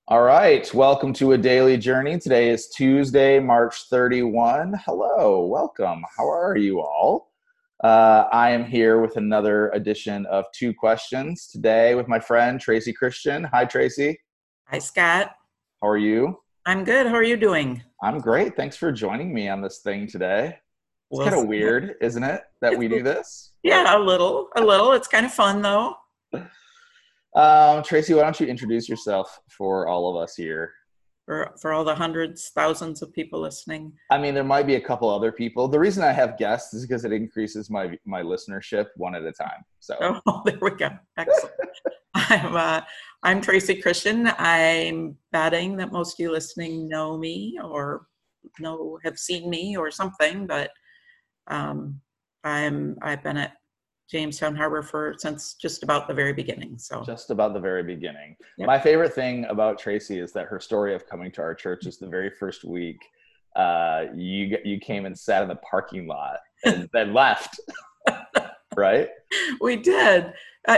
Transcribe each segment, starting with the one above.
All right, welcome to A Daily Journey. Today is Tuesday, March 31. Hello, welcome. How are you all? I am here with another edition of Two Questions today with my friend Tracy Christian. Hi, Tracy. Hi, Scott. How are you? I'm good. How are you doing? I'm great. Thanks for joining me on this thing today. It's Well, kind of weird, isn't it, that it's, we do this? But yeah, a little. It's kind of fun though. Tracy, why don't you introduce yourself for all of us here? For all the hundreds, thousands of people listening. I mean, there might be a couple other people. The reason I have guests is because it increases my listenership one at a time. So, Oh, there we go. Excellent. I'm uh, I'm Tracy Christian. I'm betting that most of you listening know me or have seen me or something, but um, I've been at Jamestown Harbor since just about the very beginning. So just about the very beginning. yep. My favorite thing about Tracy is that her story of coming to our church is the very first week. You came and sat in the parking lot and then left, right? We did.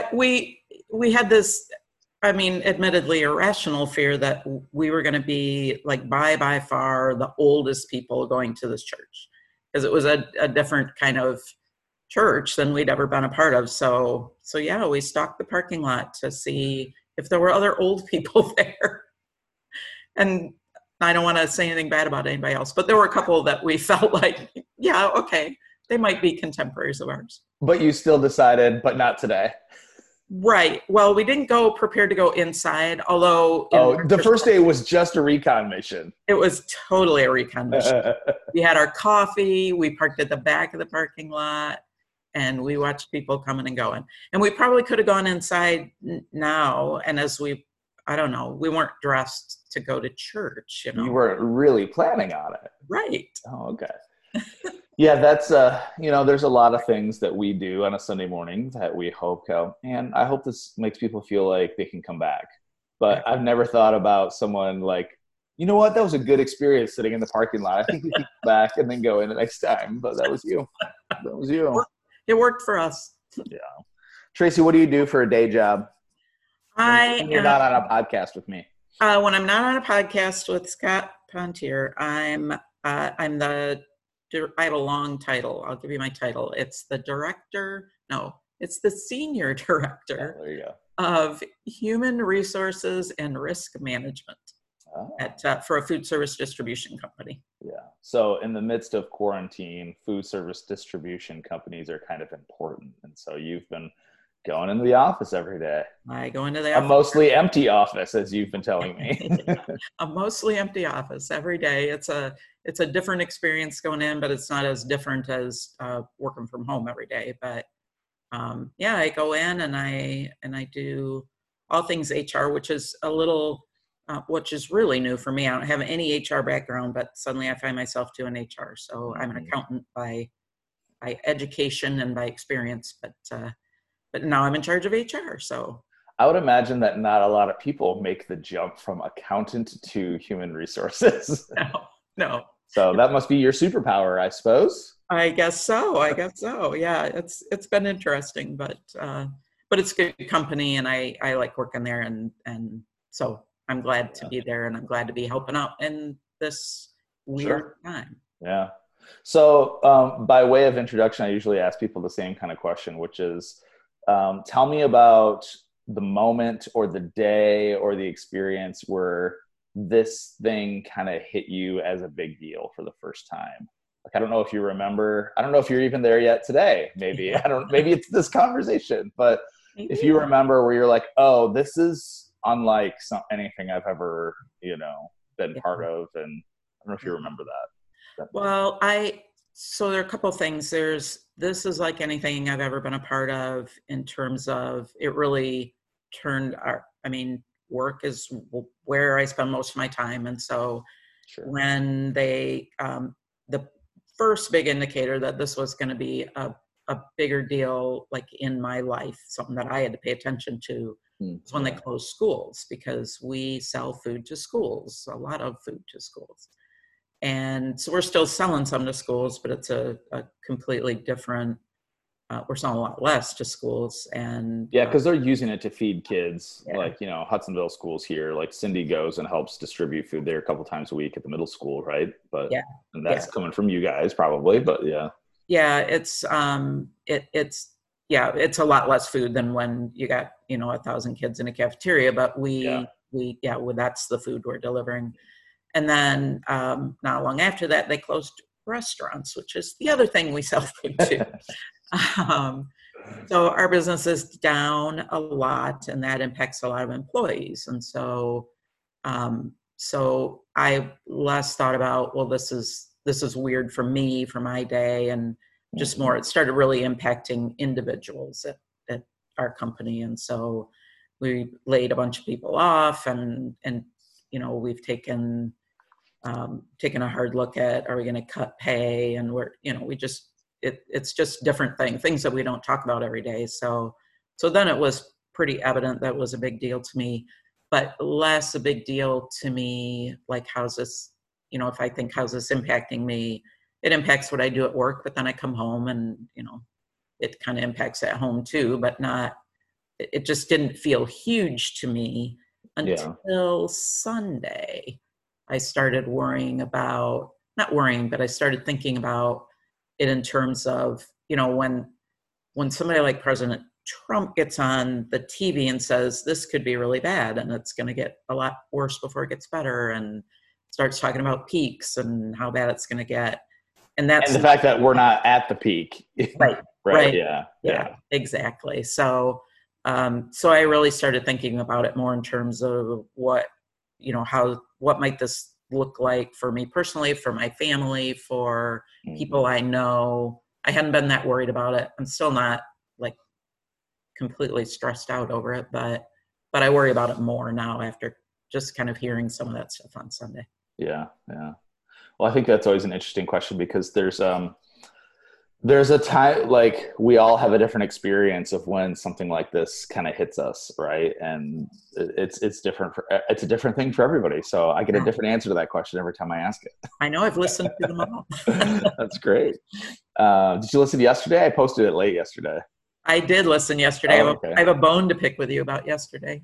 We had this, I mean, admittedly irrational fear that we were going to be like by far the oldest people going to this church because it was a different kind of church than we'd ever been a part of. So yeah, we stalked the parking lot to see if there were other old people there. And I don't want to say anything bad about anybody else, but there were a couple that we felt like, yeah, okay, they might be contemporaries of ours. But you still decided, but not today. Right. Well, we didn't go prepared to go inside, although Oh, the first day was just a recon mission. it was totally a recon mission. We had our coffee, we parked at the back of the parking lot, and we watched people coming and going. And we probably could have gone inside now. And I don't know, we weren't dressed to go to church, You weren't really planning on it. Right. Oh, okay. Yeah, that's there's a lot of things that we do on a Sunday morning that we hope go, and I hope this makes people feel like they can come back. But I've never thought about someone like, you know what, that was a good experience sitting in the parking lot. I think we can come back and then go in the next time. But that was you. That was you. It worked for us. Yeah. Tracy, what do you do for a day job I when you're not on a podcast with me? When I'm not on a podcast with Scott Pontier, I have a long title. I'll give you my title. It's the director. No, it's the senior director There you go. of Human Resources and Risk Management Oh. for a food service distribution company. Yeah. So in the midst of quarantine, food service distribution companies are kind of important. And so you've been going into the office every day. I go into the A office. mostly empty office, as you've been telling me. A mostly empty office every day. It's a different experience going in, but it's not as different as working from home every day. But yeah, I go in and I do all things HR, which is which is really new for me. I don't have any HR background, but suddenly I find myself doing HR. So I'm an accountant by education and by experience, but now I'm in charge of HR. So I would imagine that not a lot of people make the jump from accountant to human resources. no. So that must be your superpower, I suppose. I guess so. Yeah, it's been interesting, but it's good company, and I like working there, and so I'm glad to be there, and I'm glad to be helping out in this weird time. Yeah. So by way of introduction, I usually ask people the same kind of question, which is, tell me about the moment or the day or the experience where this thing kind of hit you as a big deal for the first time. Like, I don't know if you remember, I don't know if you're even there yet today. Maybe, maybe it's this conversation, but if you remember where you're like, oh, this is unlike anything I've ever, been part of. And I don't know if you remember that. Well, so there are a couple of things. This is like anything I've ever been a part of in terms of it really turned work is where I spend most of my time. And so when the first big indicator that this was going to be a bigger deal, like in my life, something that I had to pay attention to, was when they closed schools, because we sell food to schools, a lot of food to schools. And so we're still selling some to schools, but it's a completely different we're selling a lot less to schools. And yeah, because they're using it to feed kids. Yeah. Like, Hudsonville schools here, like Cindy goes and helps distribute food there a couple times a week at the middle school, right? But Yeah. and that's coming from you guys probably, but yeah. Yeah, it's it's a lot less food than when you got 1,000 kids in a cafeteria, but that's the food we're delivering. And then not long after that, they closed restaurants, which is the other thing we sell food to. So our business is down a lot, and that impacts a lot of employees. And so I less thought about, well, this is weird for me, for my day, and just more, it started really impacting individuals at our company. And so we laid a bunch of people off, and we've taken a hard look at, are we going to cut pay? And it's just different things that we don't talk about every day. So then it was pretty evident that was a big deal to me, but less a big deal to me, like, how's this, if I think, how's this impacting me? It impacts what I do at work, but then I come home and, it kind of impacts at home too, but it just didn't feel huge to me until Sunday. I started but I started thinking about it in terms of, when somebody like President Trump gets on the TV and says, this could be really bad and it's going to get a lot worse before it gets better, and starts talking about peaks and how bad it's going to get. And that's the fact that we're not at the peak. Right. Yeah, exactly. So I really started thinking about it more in terms of what might this look like for me personally, for my family, for people I know. I hadn't been that worried about it. I'm still not like completely stressed out over it, but I worry about it more now after just kind of hearing some of that stuff on Sunday. Yeah. Well, I think that's always an interesting question, because there's a time, like, we all have a different experience of when something like this kind of hits us, right? And it's different it's a different thing for everybody. So I get a different answer to that question every time I ask it. I know, I've listened to them all. That's great. Did you listen yesterday? I posted it late yesterday. I did listen yesterday. Oh, okay. I have a bone to pick with you about yesterday.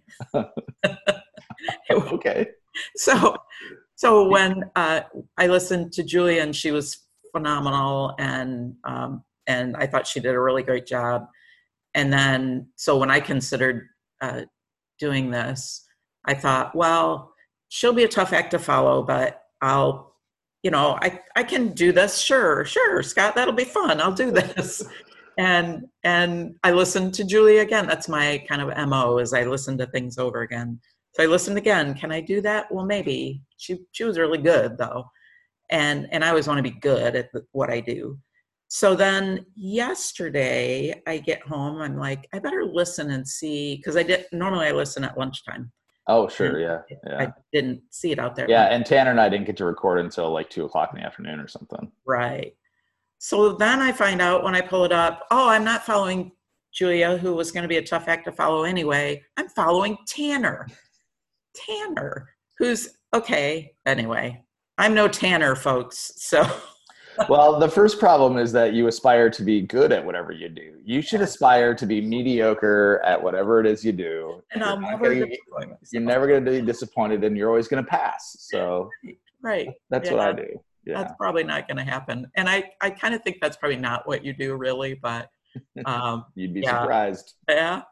Okay. So when I listened to Julia, and she was phenomenal, and I thought she did a really great job. And then, so when I considered doing this, I thought, well, she'll be a tough act to follow, but I can do this. Sure, Scott, that'll be fun. I'll do this. And I listened to Julia again. That's my kind of MO, is I listen to things over again. So I listened again. Can I do that? Well, maybe. She was really good though. And I always want to be good at what I do. So then yesterday I get home, I'm like, I better listen and see, because normally I listen at lunchtime. Oh, sure. Yeah. I didn't see it out there. Yeah. And Tanner and I didn't get to record until like 2:00 in the afternoon or something. Right. So then I find out when I pull it up, I'm not following Julia, who was going to be a tough act to follow anyway. I'm following Tanner, who's okay. Anyway, I'm no Tanner, folks. So. Well, the first problem is that you aspire to be good at whatever you do. You should aspire to be mediocre at whatever it is you do. And you're never going to be disappointed, and you're always going to pass. So right. That's what I do. Yeah. That's probably not going to happen. And I kind of think that's probably not what you do really, but you'd be surprised. Yeah.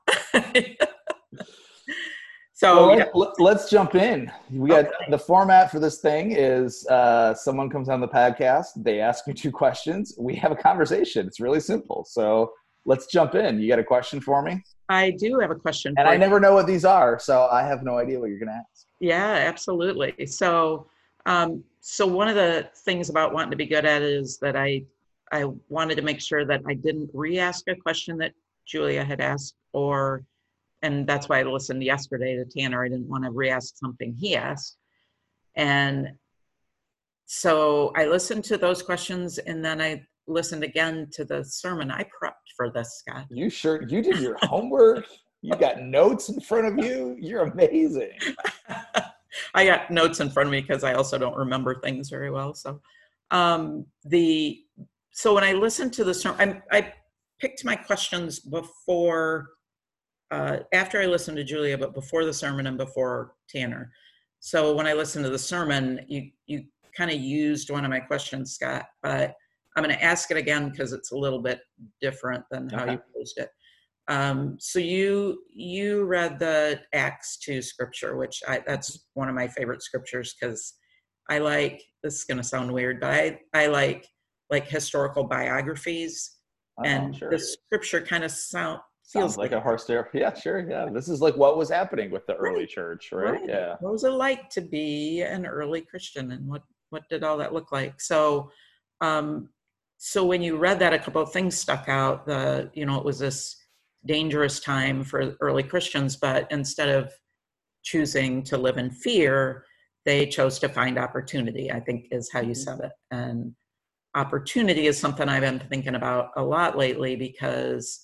So let's jump in. We got the format for this thing is someone comes on the podcast, they ask me 2 questions, we have a conversation. It's really simple. So let's jump in. You got a question for me? I do have a question. And I never know what these are, so I have no idea what you're going to ask. Yeah, absolutely. So one of the things about wanting to be good at it is that I wanted to make sure that I didn't re-ask a question that Julia had asked, and that's why I listened yesterday to Tanner. I didn't want to re-ask something he asked. And so I listened to those questions, and then I listened again to the sermon. I prepped for this, Scott. You did your homework? You got notes in front of you? You're amazing. I got notes in front of me because I also don't remember things very well. So so when I listened to the sermon, picked my questions before, after I listened to Julia, but before the sermon and before Tanner. So when I listened to the sermon, you kind of used one of my questions, Scott, but I'm going to ask it again because it's a little bit different than how you posed it. So you read the Acts 2 scripture, which that's one of my favorite scriptures because I like, this is going to sound weird, but I like historical biographies. And sure. the scripture kind of sounds like a horse there. Yeah, sure. Yeah. This is like what was happening with the early church, right? Yeah. What was it like to be an early Christian, and what did all that look like? So, so when you read that, a couple of things stuck out. It was this dangerous time for early Christians, but instead of choosing to live in fear, they chose to find opportunity, I think is how you said it. And opportunity is something I've been thinking about a lot lately because,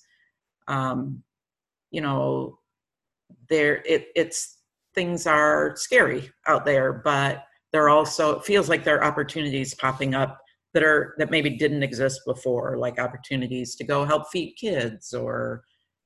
it's things are scary out there, but there also, it feels like there are opportunities popping up that maybe didn't exist before, like opportunities to go help feed kids or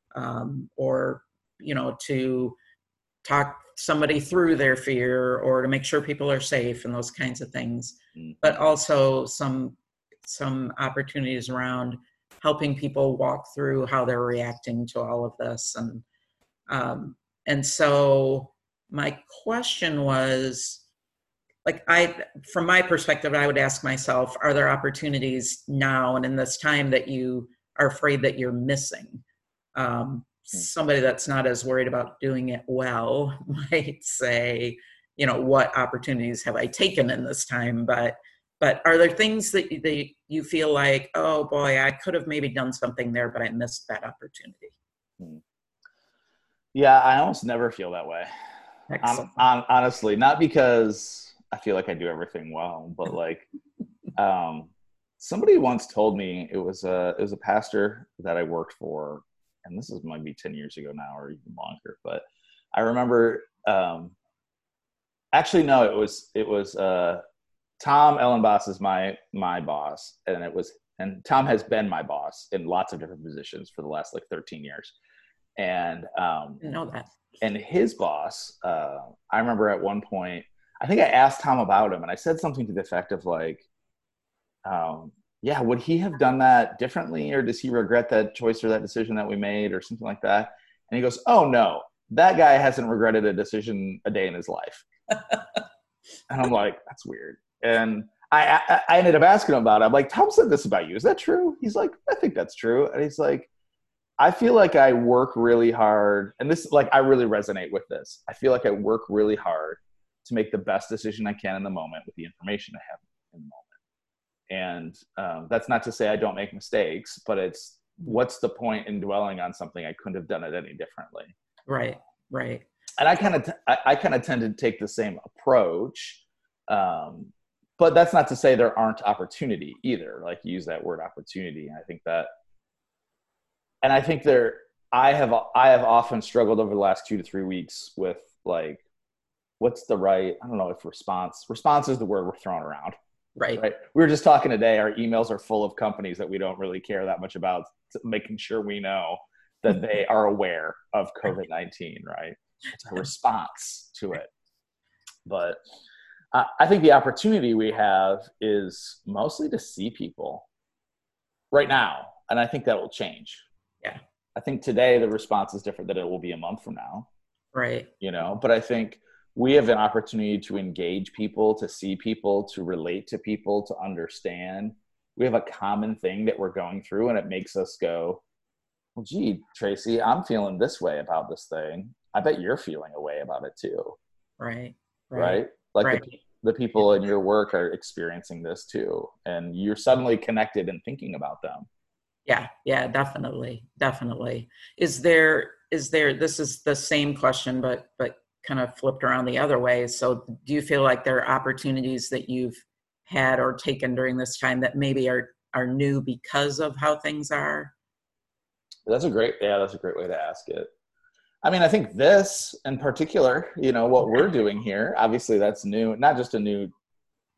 to talk somebody through their fear or to make sure people are safe and those kinds of things. But also some opportunities around helping people walk through how they're reacting to all of this. And so my question was, from my perspective, I would ask myself, are there opportunities now and in this time that you are afraid that you're missing? Somebody that's not as worried about doing it well might say, what opportunities have I taken in this time? But are there things that you feel like, oh boy, I could have maybe done something there, but I missed that opportunity? Yeah, I almost never feel that way. Honestly, not because I feel like I do everything well, but somebody once told me, it was a pastor that I worked for, and this is maybe 10 years ago now or even longer, but I remember, actually, no, it was Tom Ellenboss is my boss, and Tom has been my boss in lots of different positions for the last 13 years. And I know that. And his boss, I remember at one point, I think I asked Tom about him, and I said something to the effect of yeah, would he have done that differently, or does he regret that choice or that decision that we made, or something like that? And he goes, "Oh no, that guy hasn't regretted a decision a day in his life." And I'm like, that's weird. And I ended up asking him about it. I'm like, "Tom said this about you. Is that true?" He's like, "I think that's true." And he's like, "I feel like I work really hard." And this, I really resonate with this. I feel like I work really hard to make the best decision I can in the moment with the information I have in the moment. And that's not to say I don't make mistakes, but it's, what's the point in dwelling on something I couldn't have done it any differently? Right. And I kind of tend to take the same approach. But that's not to say there aren't opportunity either. You use that word opportunity. And I think that, I have often struggled over the last 2 to 3 weeks with what's the right, I don't know if response is the word we're throwing around. Right. We were just talking today, our emails are full of companies that we don't really care that much about, making sure we know that they are aware of COVID-19, right? It's a response to it. But I think the opportunity we have is mostly to see people right now. And I think that will change. Yeah. I think today the response is different than it will be a month from now. Right. But I think we have an opportunity to engage people, to see people, to relate to people, to understand. We have a common thing that we're going through, and it makes us go, well, gee, Tracy, I'm feeling this way about this thing. I bet you're feeling a way about it too. Right. The people in your work are experiencing this too, and you're suddenly connected and thinking about them. Yeah, definitely. Is there, this is the same question, but kind of flipped around the other way. So do you feel like there are opportunities that you've had or taken during this time that maybe are new because of how things are? That's a great way to ask it. I mean, I think this in particular, what we're doing here, obviously that's new, not just a new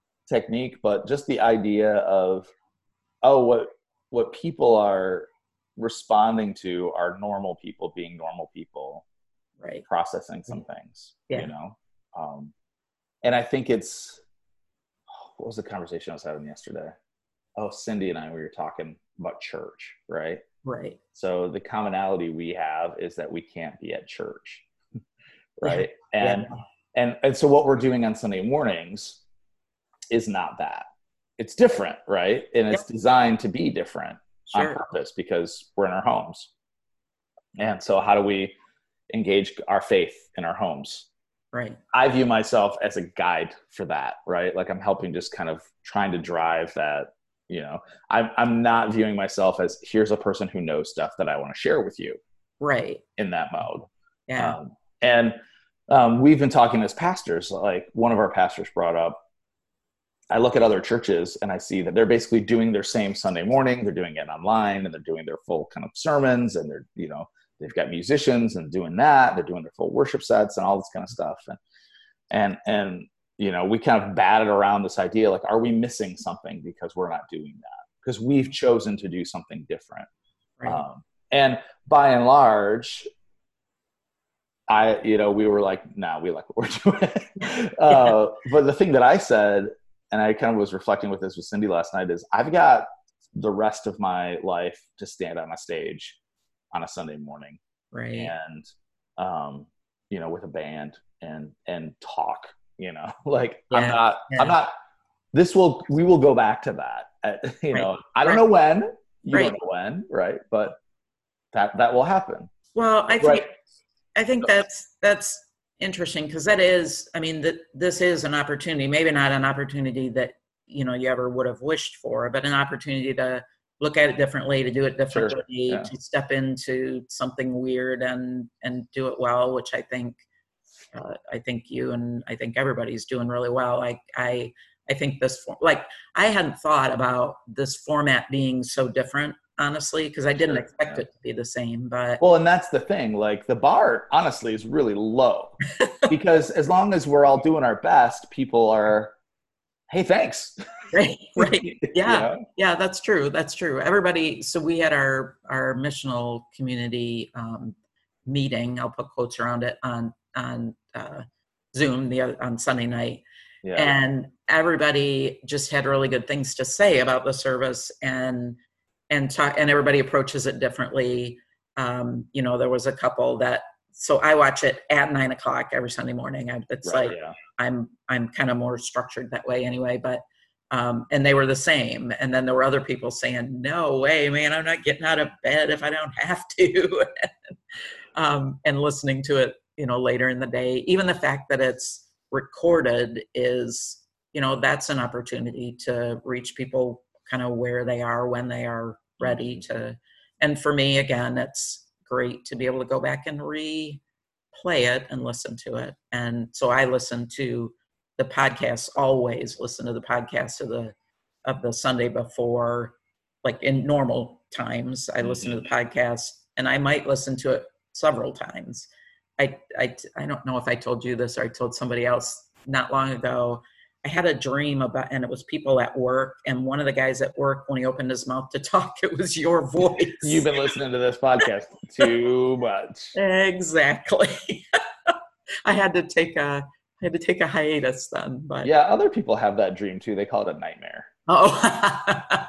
technique, but just the idea of, what people are responding to are normal people being normal people, right, processing some things, yeah, you know? And I think it's, what was the conversation I was having yesterday? Oh, Cindy and I, we were talking about church, right? right, So the commonality we have is that we can't be at church, yeah, right? yeah, And so what we're doing on Sunday mornings is not that. It's different, right? And yeah, it's designed to be different on sure, purpose because we're in our homes. And so how do we engage our faith in our homes? right, I view myself as a guide for that, right? Like I'm helping, just kind of trying to drive that, you know. I'm not viewing myself as, here's a person who knows stuff that I want to share with you right, in that mode. yeah, And we've been talking as pastors, like one of our pastors brought up, I look at other churches and I see that they're basically doing their same Sunday morning. They're doing it online and they're doing their full kind of sermons, and they're, you know, they've got musicians and doing that. They're doing their full worship sets and all this kind of stuff. And, you know, we kind of batted around this idea, like, are we missing something because we're not doing that? Because we've chosen to do something different. right, And by and large, we were like, no, we like what we're doing. yeah, But the thing that I said, and I kind of was reflecting with this with Cindy last night, is I've got the rest of my life to stand on a stage on a Sunday morning right, and, with a band and talk, like yeah, I'm yeah, not, we will go back to that. right, I don't right, know when, you right. don't know when, right? But that will happen. Well, Right. I think that's interesting, because that is, I mean, that this is an opportunity, maybe not an opportunity that, you ever would have wished for, but an opportunity to look at it differently, to do it Sure. differently, Yeah. to step into something weird and do it well, which I think you and I think everybody's doing really well. I think I hadn't thought about this format being so different, honestly, because I didn't Sure. expect Yeah. it to be the same. But Well, and that's the thing. Like the bar, honestly, is really low because as long as we're all doing our best, people are, hey, thanks. right, right, You yeah, know? yeah, that's true. That's true. Everybody. So we had our missional community meeting. I'll put quotes around it on Zoom on Sunday night. Yeah. And everybody just had really good things to say about the service, and talk, and everybody approaches it differently. There was a couple that, so I watch it at 9:00 every Sunday morning. It's Right. like, Yeah. I'm kind of more structured that way anyway, but and they were the same. And then there were other people saying, no way, man, I'm not getting out of bed if I don't have to. And listening to it, later in the day, even the fact that it's recorded is, that's an opportunity to reach people kind of where they are when they are ready to. And for me, again, it's great to be able to go back and replay it and listen to it. And so I listen to the podcast, always listen to the podcast of the Sunday before, like in normal times. I listen to the podcast, and I might listen to it several times. I don't know if I told you this or I told somebody else not long ago. I had a dream about, and it was people at work, and one of the guys at work, when he opened his mouth to talk, it was your voice. You've been listening to this podcast too much. Exactly. I had to take a hiatus then, but Yeah, other people have that dream too. They call it a nightmare. oh.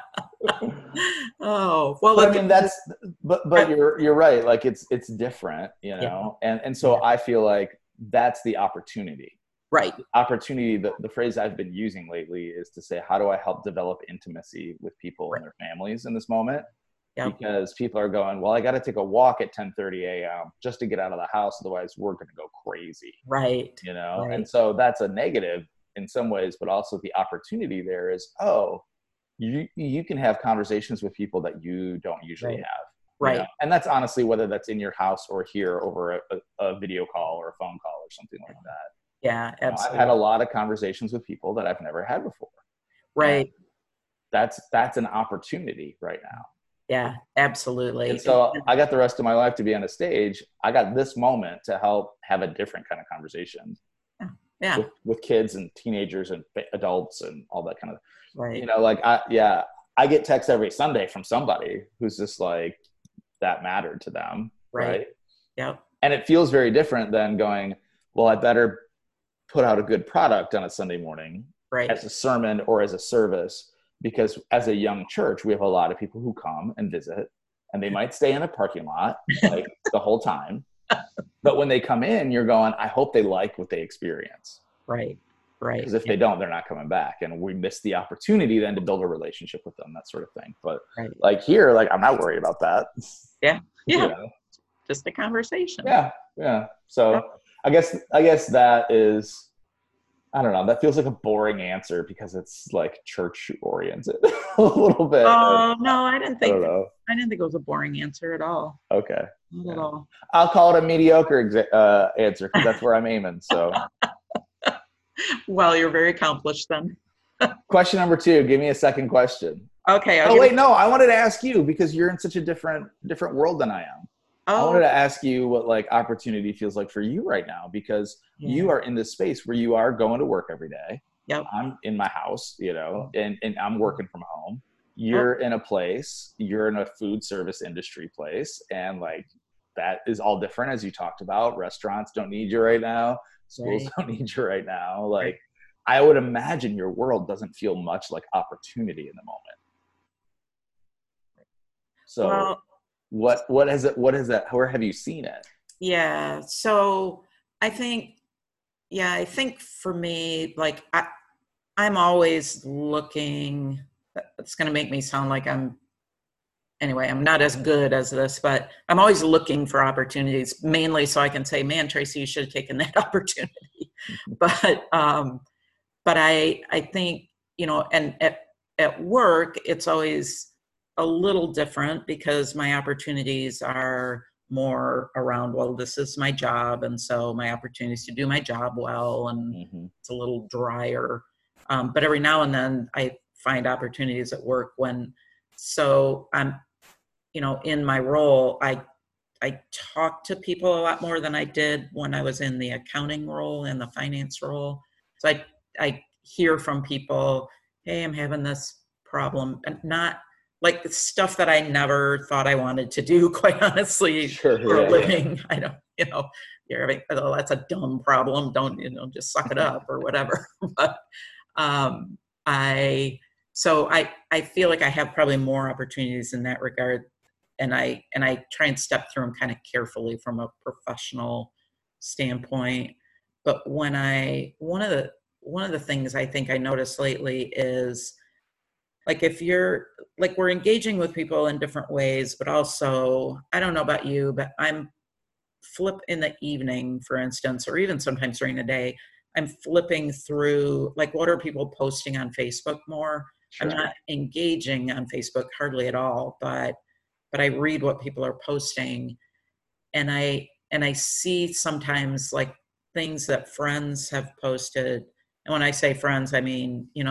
Oh, well, But I mean, but you're right. Like it's different, Yeah. and so I feel like that's the opportunity. Right. Opportunity, the phrase I've been using lately is to say, how do I help develop intimacy with people and their families in this moment? Yep. Because people are going, well, I got to take a walk at 10:30 a.m. just to get out of the house. Otherwise we're going to go crazy. Right. Right. Right. And so that's a negative in some ways, but also the opportunity there is, you can have conversations with people that you don't usually have. Right. And that's honestly, whether that's in your house or here over a video call or a phone call or something like that. Yeah, absolutely. I've had a lot of conversations with people that I've never had before. Right. And that's an opportunity right now. Yeah, absolutely. And so I got the rest of my life to be on a stage. I got this moment to help have a different kind of conversation. Yeah. With kids and teenagers and adults and all that kind of, right. I get texts every Sunday from somebody who's just like, that mattered to them. Right. Yep. And it feels very different than going, well, I better put out a good product on a Sunday morning as a sermon or as a service, because as a young church, we have a lot of people who come and visit, and they might stay in a parking lot like the whole time. But when they come in, you're going, I hope they like what they experience. Right. Because if they don't, they're not coming back. And we miss the opportunity then to build a relationship with them, that sort of thing. But like here, like I'm not worried about that. Yeah. Yeah. You know? Just a conversation. Yeah. Yeah. So I guess that is, I don't know, that feels like a boring answer because it's like church oriented a little bit. Oh, no, I didn't think it was a boring answer at all. Okay. Not at all. I'll call it a mediocre answer because that's where I'm aiming. So. Well, you're very accomplished then. Question number 2. Give me a second question. Okay. No, I wanted to ask you because you're in such a different world than I am. I wanted to ask you what like opportunity feels like for you right now, because you are in this space where you are going to work every day. Yep. I'm in my house, you know, and I'm working from home. You're in a place, you're in a food service industry place. And like, that is all different, as you talked about. Restaurants don't need you right now. Schools don't need you right now. Like, I would imagine your world doesn't feel much like opportunity in the moment. So what is that? Where have you seen it? Yeah. So I think for me, like I'm always looking, it's going to make me sound like I'm not as good as this, but I'm always looking for opportunities, mainly so I can say, man, Tracy, you should have taken that opportunity. But I think, you know, and at work, it's always a little different because my opportunities are more around, well, this is my job. And so my opportunities to do my job well, and it's a little drier. But every now and then I find opportunities at work so I'm, you know, in my role, I talk to people a lot more than I did when I was in the accounting role and the finance role. So I hear from people, hey, I'm having this problem, and not like the stuff that I never thought I wanted to do, quite honestly, for a living. I don't, you know, you're having, oh, that's a dumb problem. Don't, you know, just suck it up or whatever. But I feel like I have probably more opportunities in that regard. And I try and step through them kind of carefully from a professional standpoint. But one of the things I think I noticed lately is, like, if you're like, we're engaging with people in different ways, but also, I don't know about you, but I'm flip in the evening, for instance, or even sometimes during the day, I'm flipping through, like, what are people posting on Facebook more? Sure. I'm not engaging on Facebook hardly at all, but I read what people are posting, and I see sometimes like things that friends have posted. And when I say friends, I mean, you know,